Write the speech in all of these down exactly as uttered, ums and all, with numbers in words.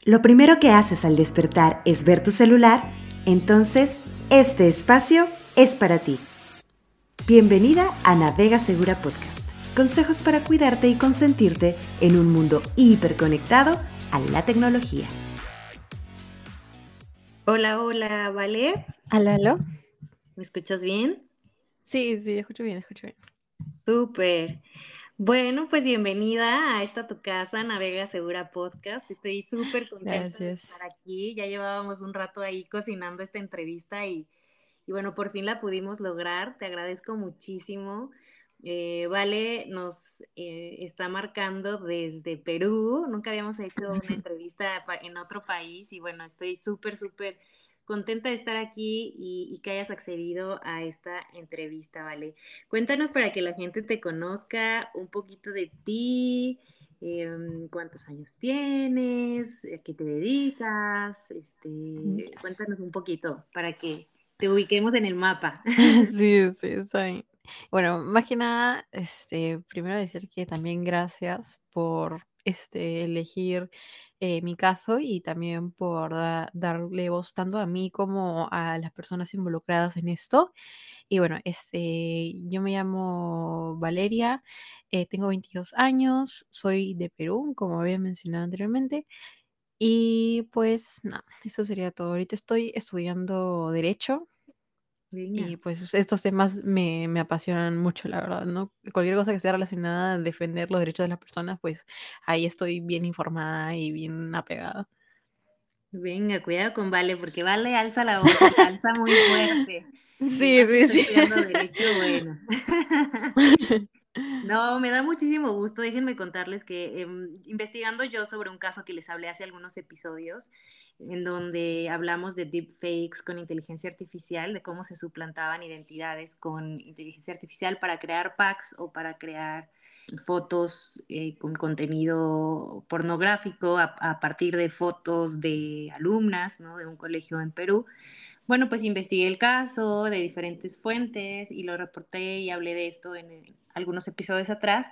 lo primero que haces al despertar es ver tu celular, entonces este espacio es para ti. Bienvenida a Navega Segura Podcast. Consejos para cuidarte y consentirte en un mundo hiperconectado a la tecnología. Hola, hola, ¿vale? ¿Aló, aló? ¿Me escuchas bien? Sí, sí, escucho bien, escucho bien. Súper. Bueno, pues bienvenida a esta tu casa, Navega Segura Podcast. Estoy súper contenta de Gracias. estar aquí. Ya llevábamos un rato ahí cocinando esta entrevista y, y bueno, por fin la pudimos lograr. Te agradezco muchísimo. Eh, Vale nos eh, está marcando desde Perú. Nunca habíamos hecho una entrevista pa- en otro país y bueno, estoy súper, súper contenta de estar aquí y, y que hayas accedido a esta entrevista, Vale. Cuéntanos para que la gente te conozca un poquito de ti, em, cuántos años tienes, a qué te dedicas, este, cuéntanos un poquito para que te ubiquemos en el mapa. Sí, sí, soy. Bueno, más que nada, este, primero decir que también gracias por este, elegir eh, mi caso y también por da- darle voz tanto a mí como a las personas involucradas en esto. Y bueno, este, yo me llamo Valeria, eh, tengo veintidós años, soy de Perú, como había mencionado anteriormente. Y pues nada, eso sería todo. Ahorita estoy estudiando derecho y Venga. pues estos temas me, me apasionan mucho, la verdad, ¿no? Cualquier cosa que sea relacionada a defender los derechos de las personas, pues ahí estoy bien informada y bien apegada. Venga, cuidado con Vale, porque Vale alza la voz y la alza muy fuerte. Y Sí, más si sí, está sí. estudiando derecho, bueno. No, me da muchísimo gusto. Déjenme contarles que em, investigando yo sobre un caso que les hablé hace algunos episodios, en donde hablamos de deepfakes con inteligencia artificial, de cómo se suplantaban identidades con inteligencia artificial para crear packs o para crear fotos eh, con contenido pornográfico a, a partir de fotos de alumnas, ¿no? De un colegio en Perú. Bueno, pues investigué el caso de diferentes fuentes y lo reporté y hablé de esto en el- algunos episodios atrás.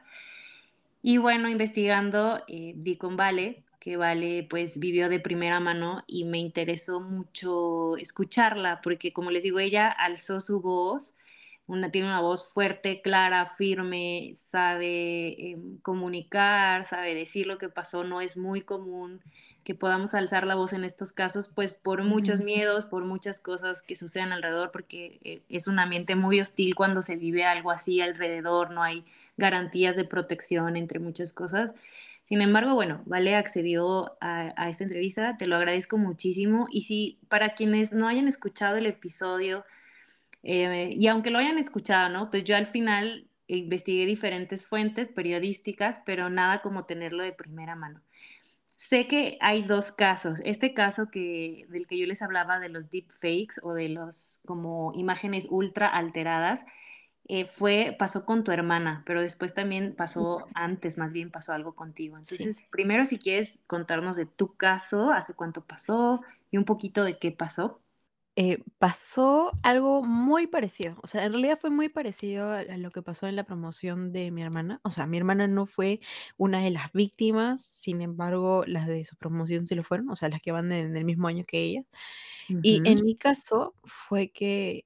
Y bueno, investigando, eh, di con Vale, que Vale pues vivió de primera mano y me interesó mucho escucharla, porque como les digo, ella alzó su voz, una, tiene una voz fuerte, clara, firme, sabe eh, comunicar, sabe decir lo que pasó, no es muy común que podamos alzar la voz en estos casos, pues por muchos Ujú. miedos, por muchas cosas que sucedan alrededor, porque eh, es un ambiente muy hostil cuando se vive algo así alrededor, no hay garantías de protección, entre muchas cosas. Sin embargo, bueno, Vale accedió a, a esta entrevista, te lo agradezco muchísimo. Y si para quienes no hayan escuchado el episodio, eh, y aunque lo hayan escuchado, ¿no? Pues yo al final investigué diferentes fuentes periodísticas, pero nada como tenerlo de primera mano. Sé que hay dos casos. Este caso que, del que yo les hablaba de los deepfakes o de los como imágenes ultra alteradas, eh, fue, pasó con tu hermana, pero después también pasó, antes más bien pasó algo contigo. Sí. Entonces, primero si quieres contarnos de tu caso, hace cuánto pasó y un poquito de qué pasó. Eh, pasó algo muy parecido, o sea, en realidad fue muy parecido a, a lo que pasó en la promoción de mi hermana, o sea, mi hermana no fue una de las víctimas, sin embargo, las de su promoción sí lo fueron, o sea, las que van en el mismo año que ella. Y Ujú, en mi caso fue que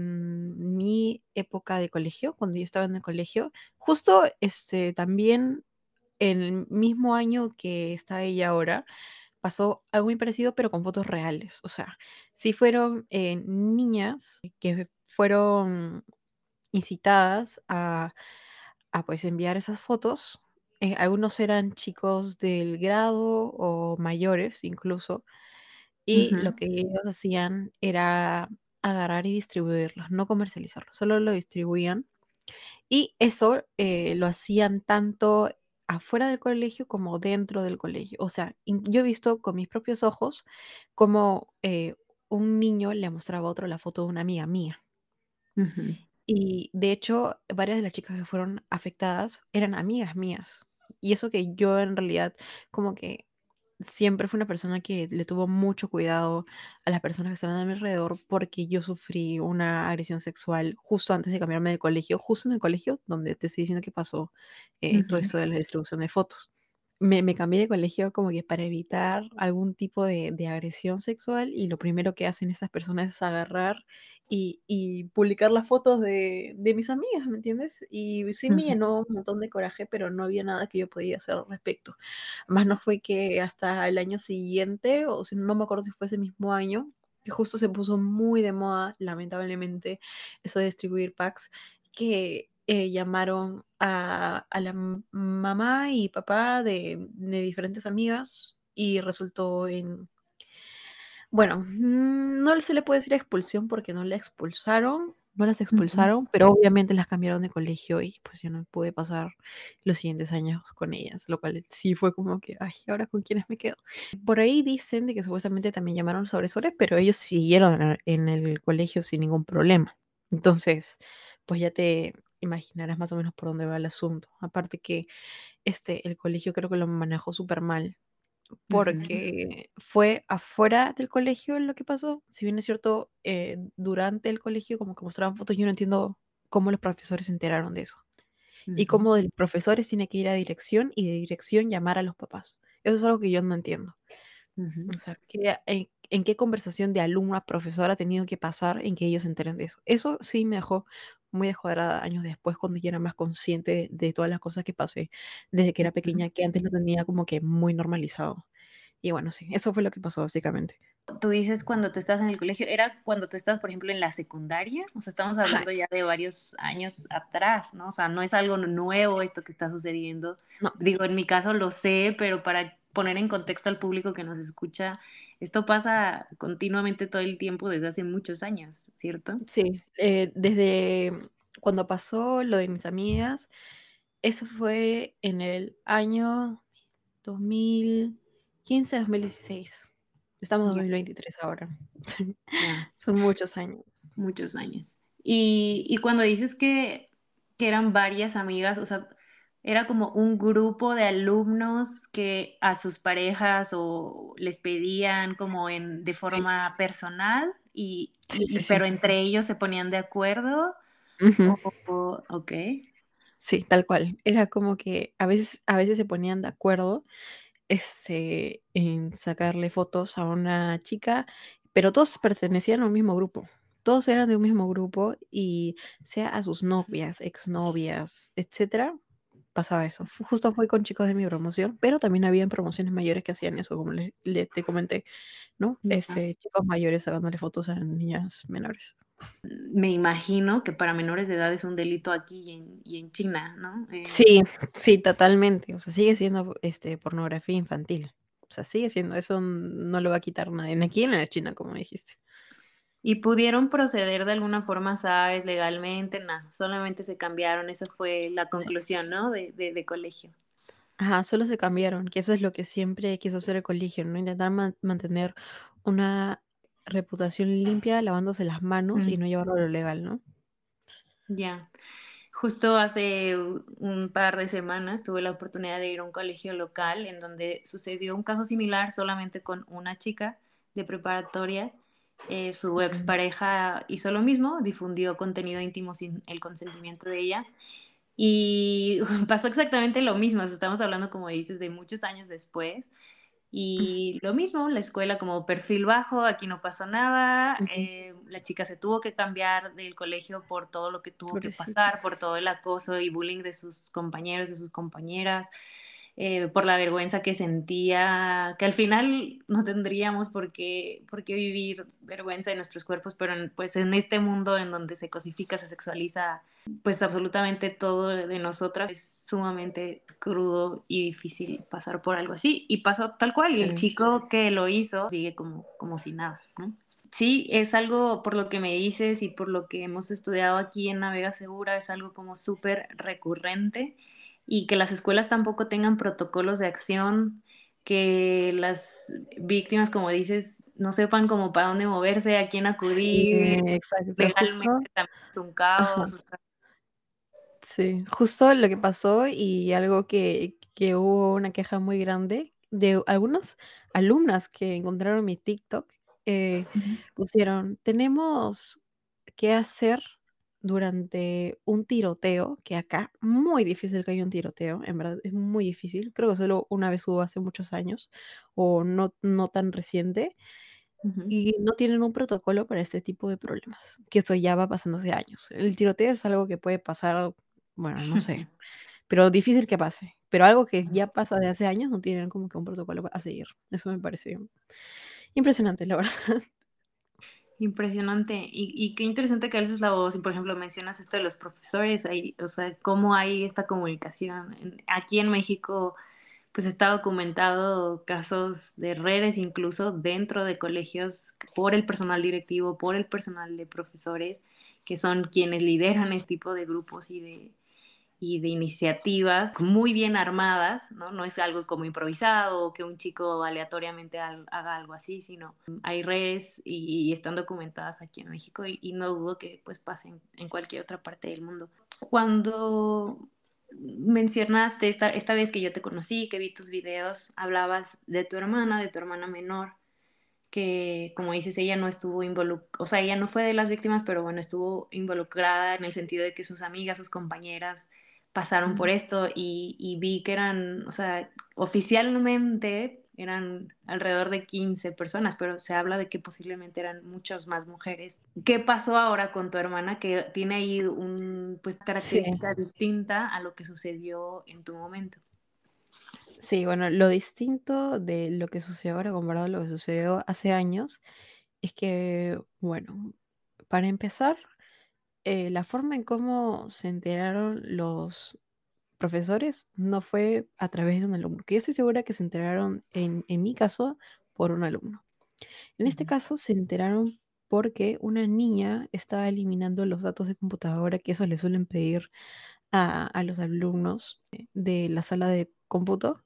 en mi época de colegio, cuando yo estaba en el colegio, justo este, también en el mismo año que está ella ahora, pasó algo muy parecido, pero con fotos reales. O sea, sí fueron eh, niñas que fueron incitadas a, a, pues enviar esas fotos. Eh, algunos eran chicos del grado o mayores incluso, y lo ujú. que ellos hacían era agarrar y distribuirlos, no comercializarlos, solo lo distribuían y eso eh, lo hacían tanto afuera del colegio como dentro del colegio. O sea, in- yo he visto con mis propios ojos como eh, un niño le mostraba a otro la foto de una amiga mía. Ujú. Y de hecho, varias de las chicas que fueron afectadas eran amigas mías. Y eso que yo en realidad como que siempre fui una persona que le tuvo mucho cuidado a las personas que estaban a mi alrededor porque yo sufrí una agresión sexual justo antes de cambiarme de colegio, justo en el colegio donde te estoy diciendo que pasó eh, todo Ujú. esto de la distribución de fotos. me me cambié de colegio como que para evitar algún tipo de de agresión sexual, y lo primero que hacen esas personas es agarrar y y publicar las fotos de de mis amigas, ¿me entiendes? Y sí me Ujú, llenó un montón de coraje, pero no había nada que yo podía hacer al respecto. Más no fue que hasta el año siguiente, o si no me acuerdo si fue ese mismo año, que justo se puso muy de moda, lamentablemente, eso de distribuir packs, que, eh, llamaron a a la m mamá y papá de de diferentes amigas, y resultó en bueno, mm, no se le puede decir expulsión porque no la expulsaron, no las ujú, expulsaron, pero obviamente las cambiaron de colegio y, pues, yo no pude pasar los siguientes años con ellas, lo cual sí fue como que: "Ay, ¿y ahora con quiénes me quedo?". Por ahí dicen de que supuestamente también llamaron a los agresores, pero ellos siguieron en el en el colegio sin ningún problema. Entonces, pues, ya te imaginarás más o menos por dónde va el asunto. Aparte que, este, el colegio creo que lo manejó súper mal. ujú, Porque fue afuera del colegio lo que pasó. Si bien es cierto, eh, durante el colegio como que mostraban fotos, yo no entiendo cómo los profesores se enteraron de eso. Y ujú, cómo de los profesores tiene que ir a dirección y de dirección llamar a los papás. Eso es algo que yo no entiendo. ujú. O sea, ¿qué en en qué conversación de alumno a profesor ha tenido que pasar en que ellos se enteren de eso? Eso sí me dejó muy descuadrada años después, cuando ya era más consciente de de todas las cosas que pasé desde que era pequeña, que antes lo tenía como que muy normalizado. Y bueno, sí, eso fue lo que pasó básicamente. Tú dices cuando tú estás en el colegio, ¿era cuando tú estás, por ejemplo, en la secundaria? O sea, estamos Ajá, hablando ya de varios años atrás, ¿no? O sea, no es algo nuevo esto que está sucediendo. no, Digo, en mi caso lo sé, pero para poner en contexto al público que nos escucha, esto pasa continuamente todo el tiempo desde hace muchos años, ¿cierto? sí, eh, desde cuando pasó lo de mis amigas, eso fue en el año dos mil quince, dos mil dieciséis. Estamos en Ya, dos mil veintitrés ahora. ya. Son muchos años. Muchos años. Y, y cuando dices que, que eran varias amigas, o sea, era como un grupo de alumnos que a sus parejas o les pedían como en, de Sí, forma personal y, sí, y, sí, y- sí. pero entre ellos se ponían de acuerdo. Ujú. O, o- ok. Sí, tal cual. Era como que a veces a veces se ponían de acuerdo, este, en sacarle fotos a una chica, pero todos pertenecían a un mismo grupo. Todos eran de un mismo grupo y sea a sus novias, exnovias, etcétera, pasaba eso. Fu justo fue con chicos de mi promoción, pero también habían promociones mayores que hacían eso, como le le te comenté, ¿no? Ya. Este, chicos mayores sacándole fotos a niñas menores. Me imagino que para menores de edad es un delito aquí y en, y en China, ¿no? Eh, Sí, sí, totalmente. O sea, sigue siendo, este, pornografía infantil. O sea, sigue siendo, eso no lo va a quitar nadie, ni aquí ni en China, como dijiste. ¿Y pudieron proceder de alguna forma, sabes, legalmente? No, solamente se cambiaron, eso fue la Sí. conclusión, ¿no? De, de, de colegio. Ajá, solo se cambiaron, que eso es lo que siempre quiso hacer el colegio, ¿no? Intentar man mantener una reputación limpia, lavándose las manos Mm, y no llevarlo a lo legal, ¿no? ya. Justo hace u- un par de semanas tuve la oportunidad de ir a un colegio local en donde sucedió un caso similar solamente con una chica de preparatoria. Eh, su Ujú, expareja hizo lo mismo, difundió contenido íntimo sin el consentimiento de ella. Y pasó exactamente lo mismo, o sea, estamos hablando, como dices, de muchos años después. Y lo mismo, la escuela como perfil bajo, aquí no pasó nada, ujú. eh, la chica se tuvo que cambiar del colegio por todo lo que tuvo que Pobrecita. pasar, por todo el acoso y bullying de sus compañeros, de sus compañeras, eh, por la vergüenza que sentía, que al final no tendríamos por qué, por qué vivir vergüenza de nuestros cuerpos, pero en, pues en este mundo en donde se cosifica, se sexualiza pues absolutamente todo de nosotras. Es sumamente crudo y difícil pasar por algo así. Y pasó tal cual, y Sí, el chico que lo hizo sigue como, como si nada, ¿no? Sí, es algo por lo que me dices y por lo que hemos estudiado aquí en Navega Segura, es algo como súper recurrente y que las escuelas tampoco tengan protocolos de acción, que las víctimas, como dices, no sepan como para dónde moverse, a quién sí, acudir, exacto, legalmente justo también es un ajá. caos. O sea, Sí, justo lo que pasó y algo que que hubo una queja muy grande de algunas alumnas que encontraron mi TikTok, eh, ujú. pusieron: "Tenemos que hacer durante un tiroteo, que acá muy difícil que haya un tiroteo, en verdad es muy difícil. Creo que solo una vez hubo hace muchos años, o no no tan reciente, Ujú. y no tienen un protocolo para este tipo de problemas, que eso ya va pasando hace años. El tiroteo es algo que puede pasar, bueno, no sé, pero difícil que pase. Pero algo que ya pasa de hace años no tienen como que un protocolo a seguir. Eso me parece impresionante, la verdad. Impresionante. Y, y qué interesante que alces la voz. Y por ejemplo, mencionas esto de los profesores, ahí, o sea, cómo hay esta comunicación. En- Aquí en México, pues está documentado casos de redes incluso dentro de colegios por el personal directivo, por el personal de profesores, que son quienes lideran este tipo de grupos y de, y de iniciativas muy bien armadas, ¿no? No es algo como improvisado o que un chico aleatoriamente haga algo así, sino hay redes y, y están documentadas aquí en México y, y no dudo que pues pasen en cualquier otra parte del mundo. Cuando mencionaste esta, esta vez que yo te conocí, que vi tus videos, hablabas de tu hermana, de tu hermana menor, que como dices, ella no estuvo involucrada, o sea, ella no fue de las víctimas, pero bueno, estuvo involucrada en el sentido de que sus amigas, sus compañeras pasaron por Ujú. esto y, y vi que eran, o sea, oficialmente eran alrededor de quince personas, pero se habla de que posiblemente eran muchas más mujeres. ¿Qué pasó ahora con tu hermana que tiene ahí un, pues, Sí. característica distinta a lo que sucedió en tu momento? Sí, bueno, lo distinto de lo que sucedió ahora comparado a lo que sucedió hace años es que, bueno, para empezar, eh, la forma en cómo se enteraron los profesores no fue a través de un alumno, que yo estoy segura que se enteraron, en, en mi caso, por un alumno. En este Ujú, caso se enteraron porque una niña estaba eliminando los datos de computadora, que eso le suelen pedir a, a los alumnos eh, de la sala de cómputo.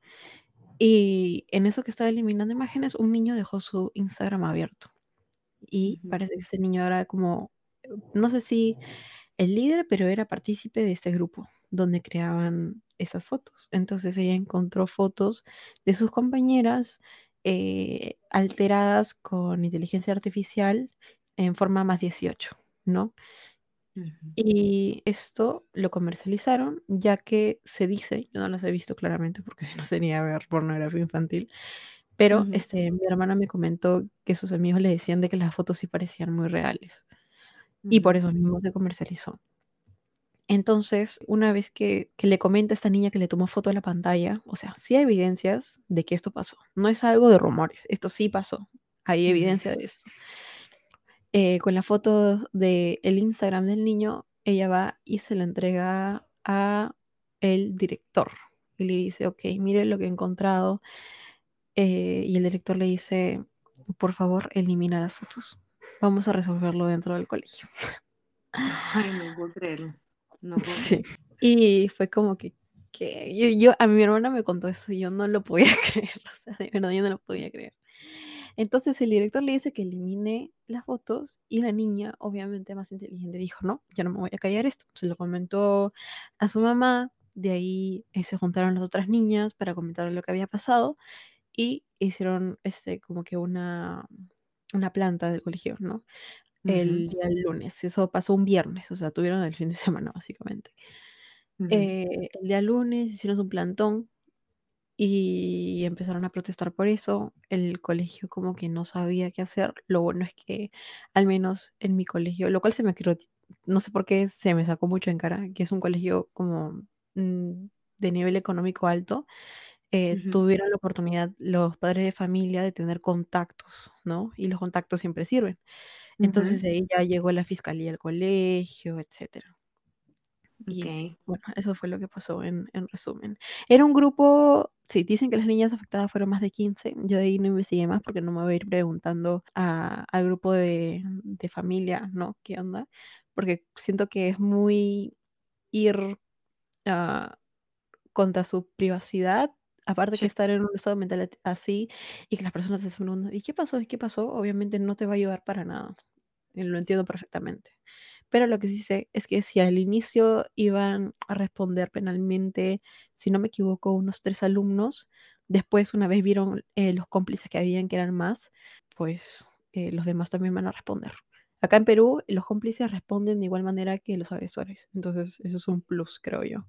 Y en eso que estaba eliminando imágenes, un niño dejó su Instagram abierto. Y ujú, parece que ese niño era como, no sé si el líder, pero era partícipe de este grupo donde creaban esas fotos. Entonces ella encontró fotos de sus compañeras eh, alteradas con inteligencia artificial en forma más dieciocho, ¿no? ujú, Y esto lo comercializaron, ya que se dice, yo no las he visto claramente porque si no sería ver pornografía infantil, pero ujú, este, mi hermana me comentó que sus amigos le decían de que las fotos sí parecían muy reales y por ujú, eso mismo se comercializó. Entonces, una vez que, que le comenta a esta niña que le tomó foto de la pantalla, o sea, sí hay evidencias de que esto pasó. No es algo de rumores, esto sí pasó. Hay ujú, evidencia de esto. Eh, con la foto del Instagram del niño, ella va y se la entrega a el director. Y le dice, ok, mire lo que he encontrado. Eh, y el director le dice, por favor, elimina las fotos. Vamos a resolverlo dentro del colegio. Ay, no puedo creerlo. No puedo Sí. creerlo. Y fue como que, que yo, yo- a mi hermana me contó eso y yo no lo podía creer, o sea, de verdad yo no lo podía creer. Entonces el director le dice que elimine las fotos y la niña, obviamente más inteligente, dijo, no, yo no me voy a callar esto. Se lo comentó a su mamá, de ahí eh, se juntaron las otras niñas para comentar lo que había pasado y hicieron este, como que una, una planta del colegio, ¿no? Ujú, El día lunes, eso pasó un viernes, o sea, tuvieron el fin de semana básicamente. ujú, Eh, el día lunes hicieron un plantón y empezaron a protestar por eso. El colegio como que no sabía qué hacer. Lo bueno es que al menos en mi colegio, lo cual se me quedó, no sé por qué se me sacó mucho en cara, que es un colegio como mm, de nivel económico alto, eh, ujú, tuvieron la oportunidad los padres de familia de tener contactos, ¿no? Y los contactos siempre sirven. Entonces ujú. de ahí ya llegó la fiscalía al colegio, etcétera. Ok. Y sí, bueno, eso fue lo que pasó en, en resumen. Era un grupo, sí, dicen que las niñas afectadas fueron más de quince. Yo de ahí no investigué más porque no me voy a ir preguntando a- al grupo de, de familia, ¿no? ¿Qué onda? Porque siento que es muy ir ah, contra su privacidad. Aparte que Sí. estar en un estado mental así y que las personas se preguntan, ¿y qué pasó? ¿Y qué pasó? Obviamente no te va a ayudar para nada. Y lo entiendo perfectamente. Pero lo que sí sé es que si al inicio iban a responder penalmente, si no me equivoco, unos tres alumnos, después una vez vieron eh, los cómplices que habían, que eran más, pues eh, los demás también van a responder. Acá en Perú, los cómplices responden de igual manera que los agresores. Entonces, eso es un plus, creo yo.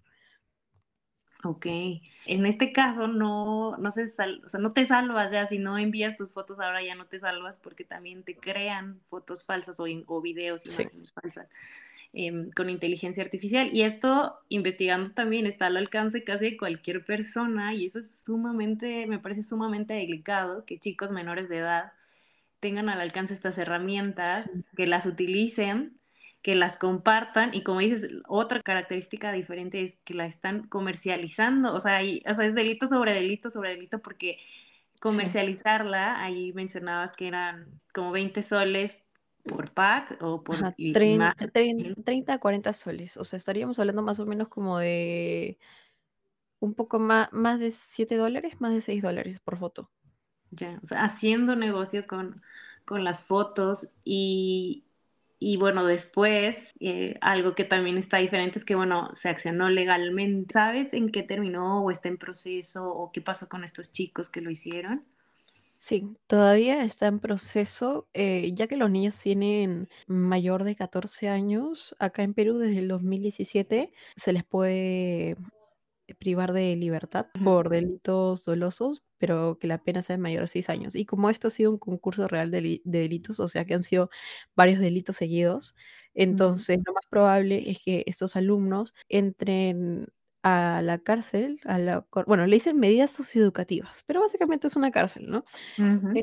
Ok. En este caso no, no se sal- o sea, no te salvas ya, si no envías tus fotos ahora ya no te salvas porque también te crean fotos falsas o, in- o videos, Sí. imágenes falsas em, con inteligencia artificial. Y esto, investigando también, está al alcance casi de cualquier persona y eso es sumamente, me parece sumamente delicado que chicos menores de edad tengan al alcance estas herramientas, Sí. que las utilicen, que las compartan y como dices, otra característica diferente es que la están comercializando, o sea, hay- o sea, es delito sobre delito sobre delito porque Sí. comercializarla, ahí mencionabas que eran como veinte soles por pack o por Ajá, i- trein imagen. trein treinta a cuarenta soles. O sea, estaríamos hablando más o menos como de un poco má más de siete dólares, más de seis dólares por foto. Ya, o sea, haciendo negocio con, con las fotos y, y bueno, después eh, algo que también está diferente es que, bueno, se accionó legalmente. ¿Sabes en qué terminó o está en proceso o qué pasó con estos chicos que lo hicieron? Sí, todavía está en proceso, eh, ya que los niños tienen mayor de catorce años, acá en Perú desde el dos mil diecisiete se les puede privar de libertad Ujú, por delitos dolosos, pero que la pena sea mayor de seis años. Y como esto ha sido un concurso real de, deli- de delitos, o sea que han sido varios delitos seguidos, ujú, entonces lo más probable es que estos alumnos entren a la cárcel, a la, cor- bueno, le dicen medidas socioeducativas, pero básicamente es una cárcel, ¿no? Eh, ujú.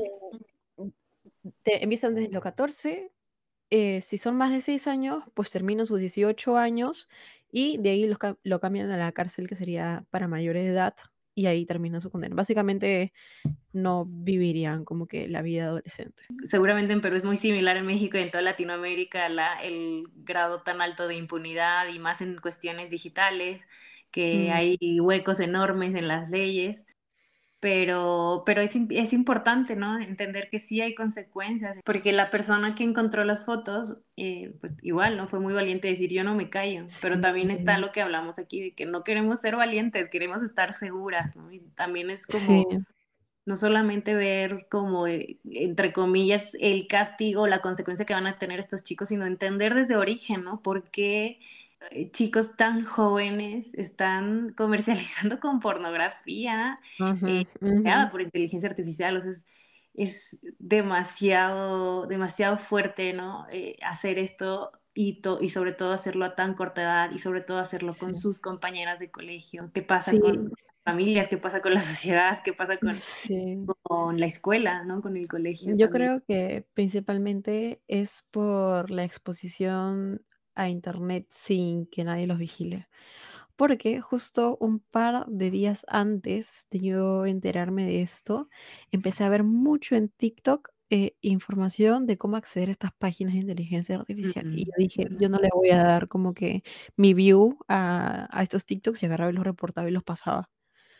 te empiezan desde los catorce, eh, si son más de seis años, pues terminan sus dieciocho años y de ahí los ca lo cambian a la cárcel, que sería para mayores de edad, y ahí termina su condena. Básicamente, no vivirían como que la vida adolescente. Seguramente en Perú es muy similar en México y en toda Latinoamérica la, el grado tan alto de impunidad y más en cuestiones digitales, que Mm, hay huecos enormes en las leyes. Pero, pero es, im- es importante, ¿no? Entender que sí hay consecuencias, porque la persona que encontró las fotos, eh, pues igual, ¿no? Fue muy valiente decir, yo no me callo, pero sí, también está lo que hablamos aquí, de que no queremos ser valientes, queremos estar seguras, ¿no? Y también es sí, como, no solamente ver como, eh, entre comillas, el castigo, la consecuencia que van a tener estos chicos, sino entender desde origen, ¿no? ¿Por qué eh, chicos tan jóvenes están comercializando con pornografía ujú, eh, ujú, creada por inteligencia artificial? O sea, es, es demasiado, demasiado fuerte, ¿no? Eh, hacer esto y, to- y sobre todo hacerlo a tan corta edad y sobre todo hacerlo con sí, sus compañeras de colegio. ¿Qué pasa sí, con familias? ¿Qué pasa con la sociedad? ¿Qué pasa con sí. con la escuela, ¿no? Con el colegio Yo también. creo que principalmente es por la exposición a Internet sin que nadie los vigile. Porque justo un par de días antes de yo enterarme de esto, empecé a ver mucho en TikTok, eh, información de cómo acceder a estas páginas de inteligencia artificial. Y yo Mm, dije: "Yo no le voy a dar como que mi view a a estos TikToks", y agarraba y los reportaba y los pasaba.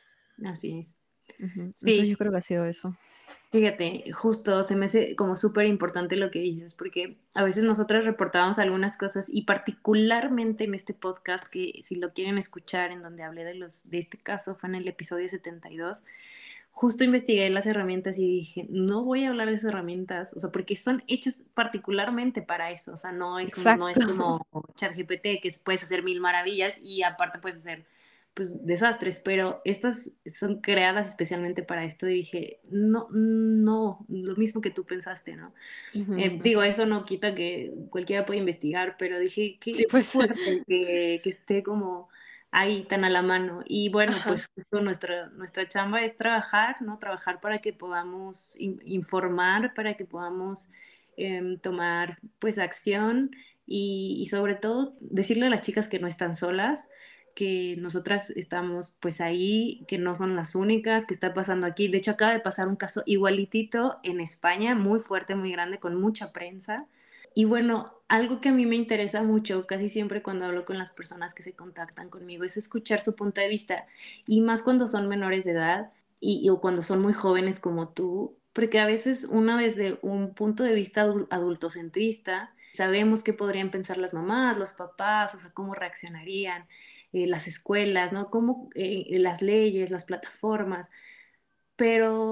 así es. Ujú. Entonces, Sí, yo creo que ha sido eso. fíjate, justo se me hace como súper importante lo que dices, porque a veces nosotras reportábamos algunas cosas y particularmente en este podcast, que si lo quieren escuchar, en donde hablé de los de este caso, fue en el episodio setenta y dos, justo investigué las herramientas y dije, no voy a hablar de esas herramientas, o sea, porque son hechas particularmente para eso, o sea, no es un, no es Exacto. como ChatGPT que puedes hacer mil maravillas y aparte puedes hacer pues desastres, pero estas son creadas especialmente para esto y dije, no, no, lo mismo que tú pensaste, ¿no? Ujú. Eh, digo, eso no quita que cualquiera pueda investigar, pero dije, Sí, qué, qué pues. fuerte que, que esté como ahí tan a la mano. Y bueno, Ajá. pues justo nuestra, nuestra chamba es trabajar, ¿no? Trabajar para que podamos in- informar, para que podamos em, tomar pues acción y, y sobre todo decirle a las chicas que no están solas, que nosotras estamos pues ahí, que no son las únicas, que está pasando aquí. De hecho, acaba de pasar un caso igualitito en España, muy fuerte, muy grande, con mucha prensa. Y bueno, algo que a mí me interesa mucho, casi siempre cuando hablo con las personas que se contactan conmigo, es escuchar su punto de vista, y más cuando son menores de edad y, y- o cuando son muy jóvenes como tú, porque a veces uno desde un punto de vista adul- adultocentrista, sabemos qué podrían pensar las mamás, los papás, o sea, cómo reaccionarían, eh, las escuelas, ¿no? Cómo eh, las leyes, las plataformas, pero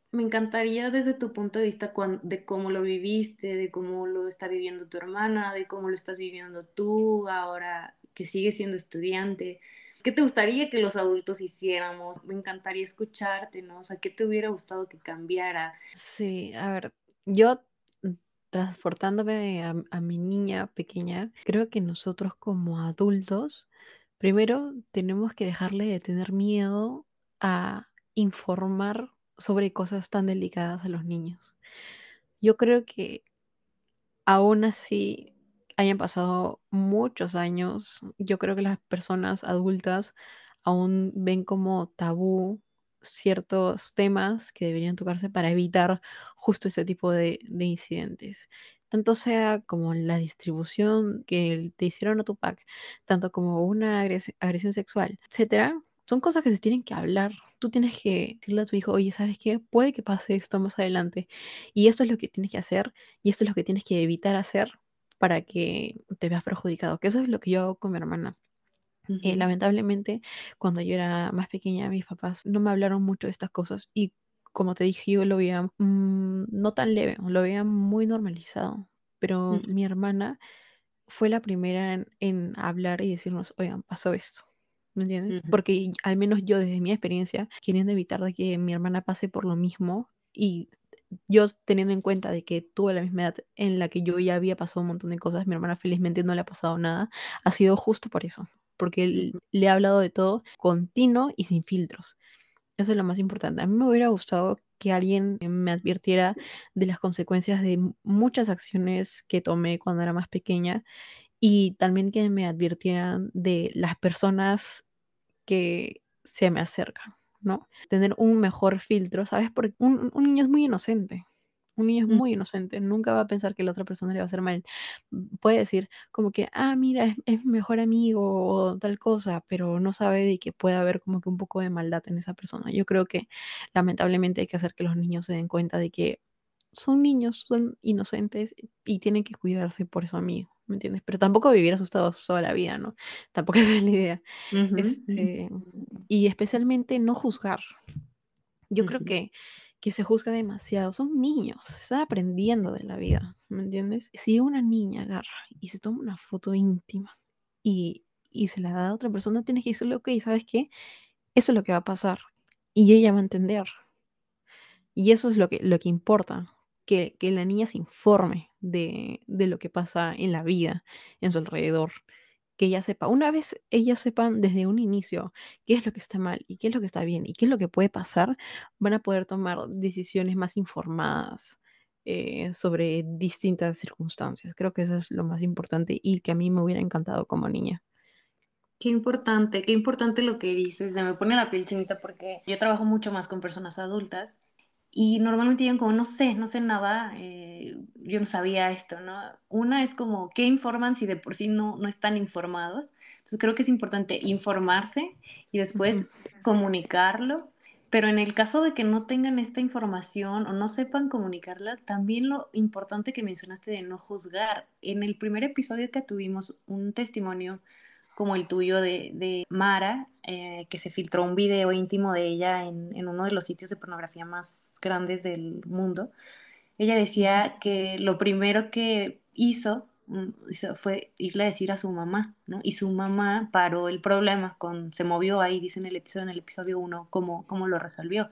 Me encantaría desde tu punto de vista cuan de cómo lo viviste, de cómo lo está viviendo tu hermana, de cómo lo estás viviendo tú ahora que sigues siendo estudiante. ¿Qué te gustaría que los adultos hiciéramos? Me encantaría escucharte, ¿no? O sea, ¿qué te hubiera gustado que cambiara? Sí, a ver, yo mm, transportándome a, a mi niña pequeña, creo que nosotros como adultos, primero tenemos que dejarle de tener miedo a informar sobre cosas tan delicadas a los niños. Yo creo que aún así hayan pasado muchos años, yo creo que las personas adultas aún ven como tabú ciertos temas que deberían tocarse para evitar justo ese tipo de, de incidentes. Tanto sea como la distribución que te hicieron a tu pack, tanto como una agres- agresión sexual, etcétera. Son cosas que se tienen que hablar. Tú tienes que decirle a tu hijo, oye, ¿sabes qué? Puede que pase esto más adelante. Y esto es lo que tienes que hacer y esto es lo que tienes que evitar hacer para que te veas perjudicado, que eso es lo que yo hago con mi hermana. Eh, Ujú, lamentablemente, cuando yo era más pequeña, mis papás no me hablaron mucho de estas cosas y como te dije, yo lo veía mm, no tan leve, lo veía muy normalizado, pero ujú, mi hermana fue la primera en, en hablar y decirnos, oigan, pasó esto. ¿Me entiendes? ujú, Porque al menos yo desde mi experiencia, queriendo evitar de que mi hermana pase por lo mismo y yo teniendo en cuenta de que tuve la misma edad en la que yo ya había pasado un montón de cosas, mi hermana felizmente no le ha pasado nada, ha sido justo por eso, porque él, ujú. le ha hablado de todo continuo y sin filtros. Eso es lo más importante. A mí me hubiera gustado que alguien me advirtiera de las consecuencias de m- muchas acciones que tomé cuando era más pequeña y también que me advirtieran de las personas que se me acercan, ¿no? Tener un mejor filtro, ¿sabes? Porque un, un niño es muy inocente. Un niño es Ujú. muy inocente, nunca va a pensar que la otra persona le va a hacer mal. Mm, Puede decir como que, ah, mira, es, es mi mejor amigo o tal cosa, pero no sabe de que puede haber como que un poco de maldad en esa persona. Yo creo que lamentablemente hay que hacer que los niños se den cuenta de que son niños, son inocentes y tienen que cuidarse por eso mismo, ¿me entiendes? Pero tampoco vivir asustados toda la vida, ¿no? Tampoco esa es la idea. Ujú, ujú, Este, y especialmente no juzgar. Yo creo ujú. que, que se juzga demasiado. Son niños, están aprendiendo de la vida, ¿me entiendes? Si una niña agarra y se toma una foto íntima y, y se la da a otra persona, tienes que decirle, ok, ¿sabes qué? Eso es lo que va a pasar. Y ella va a entender. Y eso es lo que, lo que importa, que, que la niña se informe de, de lo que pasa en la vida, en su alrededor, que ella sepa, una vez ella sepan desde un inicio qué es lo que está mal y qué es lo que está bien y qué es lo que puede pasar, van a poder tomar decisiones más informadas eh, sobre distintas circunstancias. Creo que eso es lo más importante y que a mí me hubiera encantado como niña. Qué importante, qué importante lo que dices. Se me pone la piel chinita porque yo trabajo mucho más con personas adultas y normalmente llegan como, no sé, no sé nada, eh, yo no sabía esto, ¿no? Una es como, ¿qué informan si de por sí no, no están informados? Entonces creo que es importante informarse y Ujú. después comunicarlo, pero en el caso de que no tengan esta información o no sepan comunicarla, también lo importante que mencionaste de no juzgar. En el primer episodio que tuvimos un testimonio como el tuyo de, de Mara, eh, que se filtró un video íntimo de ella en, en uno de los sitios de pornografía más grandes del mundo. Ella Ujú. decía que lo primero que hizo mm, hizo- fue irle a decir a su mamá, ¿no? Y su mamá paró el problema con, se movió ahí, dice en el episodio, en el episodio uno, cómo, cómo lo resolvió.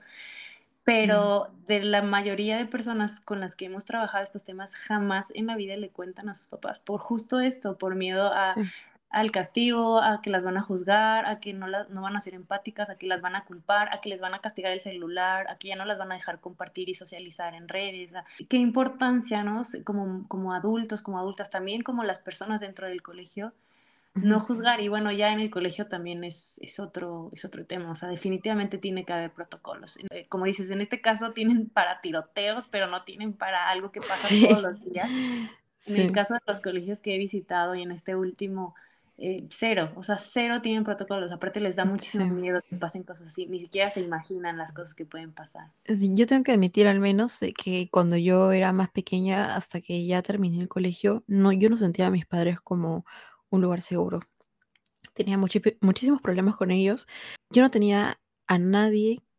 Mm, Pero de la mayoría de personas con las que hemos trabajado estos temas, jamás en la vida le cuentan a sus papás por justo esto, por miedo a, sí. al castigo, a que las van a juzgar, a que no, la- no van a ser empáticas, a que las van a culpar, a que les van a castigar el celular, a que ya no las van a dejar compartir y socializar en redes. a- Qué importancia, ¿no? Se- Como, como adultos, como adultas, también como las personas dentro del colegio, no Ujú. juzgar. Y bueno, ya en el colegio también es, es, otro, es otro tema, o sea, definitivamente tiene que haber protocolos. Eh, como dices, en este caso tienen para tiroteos, pero no tienen para algo que pasa todos Sí. los días. En el Sí. caso de los colegios que he visitado y en este último, eh, cero, o sea, cero tienen protocolos. Aparte les da Sí. muchísimo miedo que pasen cosas así, ni siquiera se imaginan las cosas que pueden pasar. Sí, yo tengo que admitir al menos de que cuando yo era más pequeña, hasta que ya terminé el colegio, no, yo no sentía a mis padres como un lugar seguro. Tenía muchi- muchísimos problemas con ellos. Yo no tenía a nadie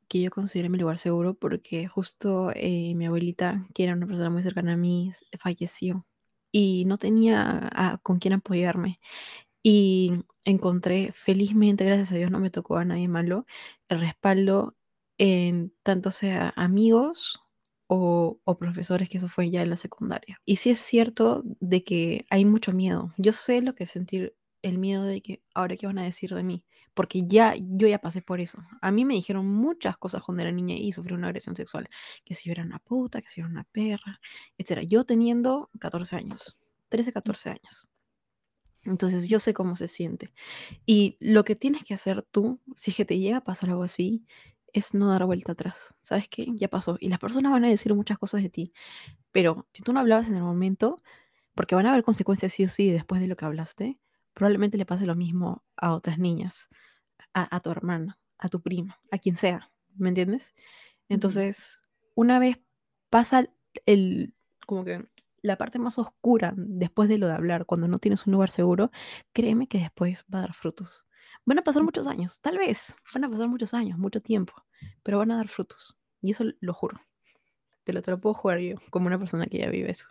que yo consideré mi lugar seguro porque justo eh, mi abuelita, que era una persona muy cercana a mí, s- falleció y no tenía a- con quién apoyarme. Y encontré, felizmente, gracias a Dios, no me tocó a nadie malo, el respaldo en tanto sea amigos o, o profesores, que eso fue ya en la secundaria. Y sí es cierto de que hay mucho miedo. Yo sé lo que es sentir el miedo de que ahora qué van a decir de mí, porque ya yo ya pasé por eso. A mí me dijeron muchas cosas cuando era niña y sufrí una agresión sexual, que si yo era una puta, que si yo era una perra, etcétera. Yo teniendo catorce años, trece catorce años. Entonces yo sé cómo se siente. Y lo que tienes que hacer tú, si es que te llega a pasar algo así, es no dar vuelta atrás. ¿Sabes qué? Ya pasó. Y las personas van a decir muchas cosas de ti, pero si tú no hablabas en el momento, porque van a haber consecuencias sí o sí después de lo que hablaste, probablemente le pase lo mismo a otras niñas, a, a tu hermana, a tu prima, a quien sea. ¿Me entiendes? Ujú. Entonces, una vez pasa el, como que la parte más oscura después de lo de hablar, cuando no tienes un lugar seguro, créeme que después va a dar frutos. Van a pasar muchos años, tal vez, van a pasar muchos años, mucho tiempo, pero van a dar frutos. Y eso lo juro, te lo, te lo puedo jugar yo, como una persona que ya vive eso.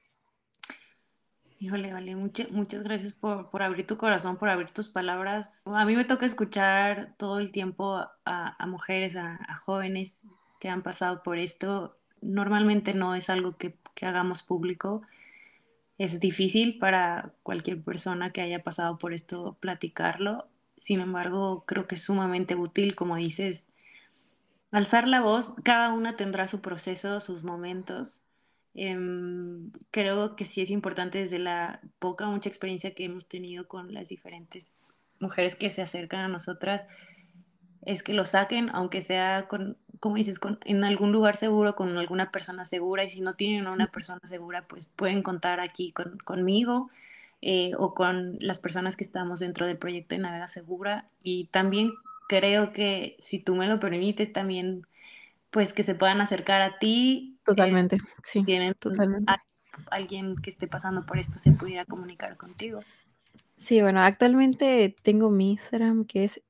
Híjole, vale, mucha- muchas gracias por, por abrir tu corazón, por abrir tus palabras. A mí me toca escuchar todo el tiempo a, a mujeres, a, a jóvenes que han pasado por esto. Normalmente no es algo que, que hagamos público. Es difícil para cualquier persona que haya pasado por esto platicarlo. Sin embargo, creo que es sumamente útil, como dices, alzar la voz. Cada una tendrá su proceso, sus momentos. Em, creo que sí es importante desde la poca o mucha experiencia que hemos tenido con las diferentes mujeres que se acercan a nosotras, es que lo saquen, aunque sea con, como dices, con, en algún lugar seguro, con alguna persona segura, y si no tienen a una persona segura, pues pueden contar aquí con, conmigo, eh, o con las personas que estamos dentro del proyecto de Navega Segura. Y también creo que, si tú me lo permites, también pues que se puedan acercar a ti, eh, Totalmente, si sí, tienen a- totalmente. alguien que esté pasando por esto, se pudiera comunicar contigo. Sí, bueno, actualmente tengo mi Instagram que es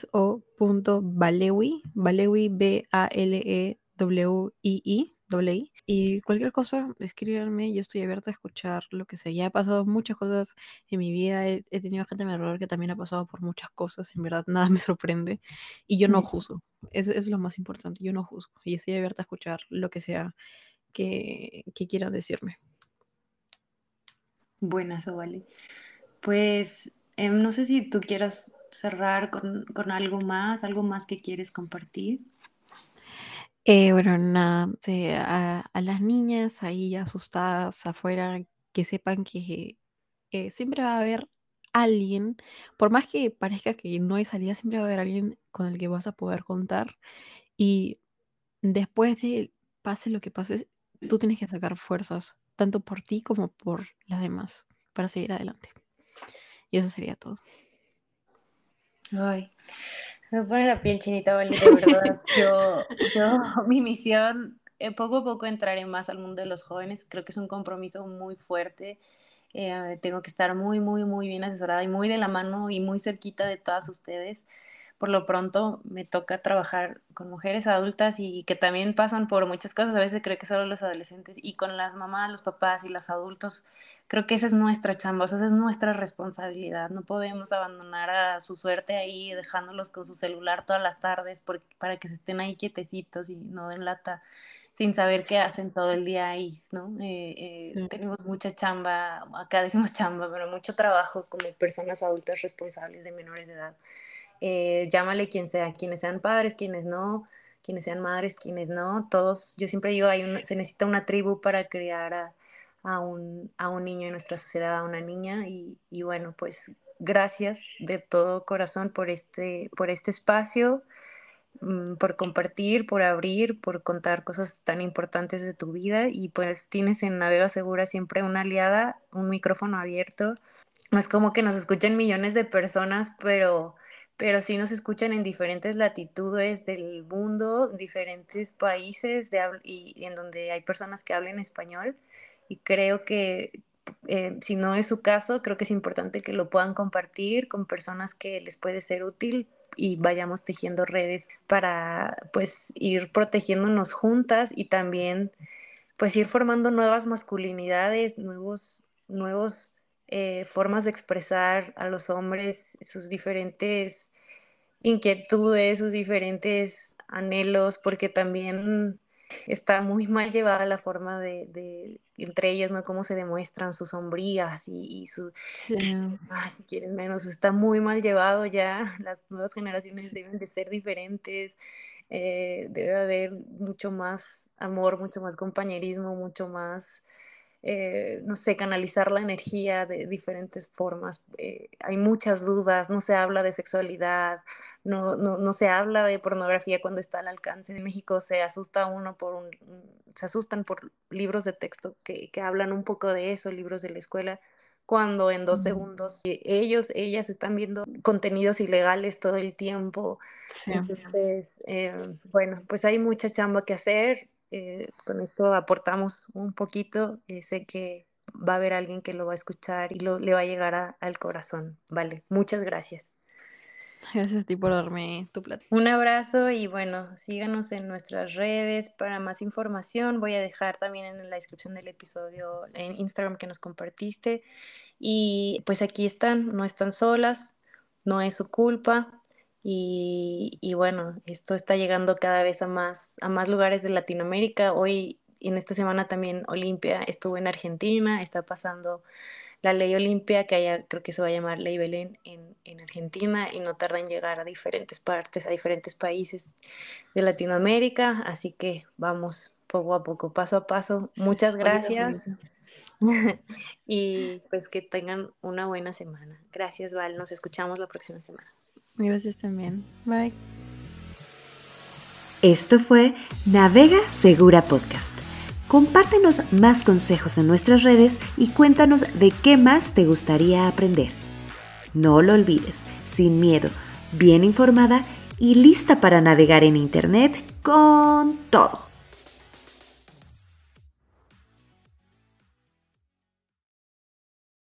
xo.balewi, Balewi, B A L E W I I, doble I. Y cualquier cosa, escríbanme, yo estoy abierta a escuchar lo que sea. Ya he pasado muchas cosas en mi vida, he, he tenido gente a mi alrededor que también ha pasado por muchas cosas, en verdad, nada me sorprende. Y yo no Mm. juzgo, eso es lo más importante, yo no juzgo. Y estoy abierta a escuchar lo que sea que, que quieran decirme. Buenas, o vale. Pues em, no sé si tú quieras cerrar con, con algo más, algo más que quieres compartir. Eh, bueno, nada, de- a, a las niñas ahí asustadas afuera, que sepan que eh, siempre va a haber alguien, por más que parezca que no hay salida, siempre va a haber alguien con el que vas a poder contar. Y después de pase lo que pase, tú tienes que sacar fuerzas, tanto por ti como por las demás, para seguir adelante. Y eso sería todo. Ay, me pone la piel chinita, vale, de verdad. Yo, yo, mi misión, eh, poco a poco entraré más al mundo de los jóvenes. Creo que es un compromiso muy fuerte. Eh, tengo que estar muy, muy, muy bien asesorada y muy de la mano y muy cerquita de todas ustedes. Por lo pronto me toca trabajar con mujeres adultas y que también pasan por muchas cosas. A veces creo que solo los adolescentes, y con las mamás, los papás y los adultos. Creo que esa es nuestra chamba, o sea, esa es nuestra responsabilidad. No podemos abandonar a su suerte ahí, dejándolos con su celular todas las tardes por- para que se estén ahí quietecitos y no den lata, sin saber qué hacen todo el día ahí, ¿no? Eh, eh, Sí. tenemos mucha chamba, acá decimos chamba, pero mucho trabajo como personas adultas responsables de menores de edad. Eh, llámale quien sea, quienes sean padres, quienes no, quienes sean madres, quienes no, todos, yo siempre digo, hay un- se necesita una tribu para criar a, a un, a un niño en nuestra sociedad, a una niña, y, y bueno, pues gracias de todo corazón por este, por este espacio, mm, por compartir, por abrir, por contar cosas tan importantes de tu vida, y pues tienes en Navega Segura siempre una aliada, un micrófono abierto. No es como que nos escuchen millones de personas, pero, pero sí nos escuchan en diferentes latitudes del mundo, diferentes países de habl- y en donde hay personas que hablen español. Y creo que, eh, si no es su caso, creo que es importante que lo puedan compartir con personas que les puede ser útil, y vayamos tejiendo redes para pues ir protegiéndonos juntas y también pues ir formando nuevas masculinidades, nuevos, nuevos eh, formas de expresar a los hombres sus diferentes inquietudes, sus diferentes anhelos, porque también está muy mal llevada la forma de, de entre ellos, ¿no? Cómo se demuestran sus sombrías y, y su, Sí, ah, si quieren menos, está muy mal llevado ya. Las nuevas generaciones sí, deben de ser diferentes, eh, debe haber mucho más amor, mucho más compañerismo, mucho más, eh, no sé, canalizar la energía de diferentes formas. Eh, hay muchas dudas, no se habla de sexualidad, no, no, no se habla de pornografía cuando está al alcance. En México se asusta uno por un, se asustan por libros de texto que, que hablan un poco de eso, libros de la escuela, cuando en dos mm, segundos ellos, ellas están viendo contenidos ilegales todo el tiempo. sí. Entonces, eh, bueno, pues hay mucha chamba que hacer. Eh, con esto aportamos un poquito. Eh, sé que va a haber alguien que lo va a escuchar y lo, le va a llegar a- al corazón. Vale, muchas gracias. Gracias a ti por darme tu plática. Un abrazo y bueno, síganos en nuestras redes para más información. Voy a dejar también en la descripción del episodio en Instagram que nos compartiste. Y pues aquí están, no están solas, no es su culpa. Y, y bueno, esto está llegando cada vez a más, a más lugares de Latinoamérica. Hoy, en esta semana también Olimpia estuvo en Argentina, está pasando la ley Olimpia, que allá creo que se va a llamar Ley Belén en, en Argentina y no tarda en llegar a diferentes partes, a diferentes países de Latinoamérica. Así que vamos poco a poco, paso a paso. Sí, Muchas poquito a gracias. poquito. Y pues que tengan una buena semana. Gracias, Val. Nos escuchamos la próxima semana. Gracias también. Bye. Esto fue Navega Segura Podcast. Compártenos más consejos en nuestras redes y cuéntanos de qué más te gustaría aprender. No lo olvides, sin miedo, bien informada y lista para navegar en Internet con todo.